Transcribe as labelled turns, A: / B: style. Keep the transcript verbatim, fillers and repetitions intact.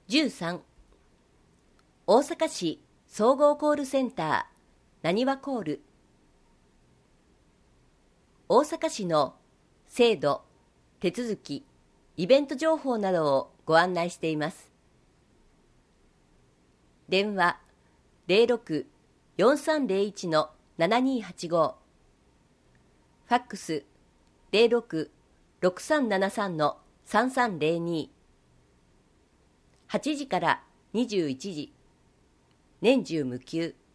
A: じゅうさん、大阪市総合コールセンターなにわコール。大阪市の制度、手続き、イベント情報などをご案内しています。電話 ゼロろく よんさんゼロいち ななにはちご、ファックス ゼロろく ろくさんななさん さんさんゼロに、はちじからにじゅういちじ、年中無休。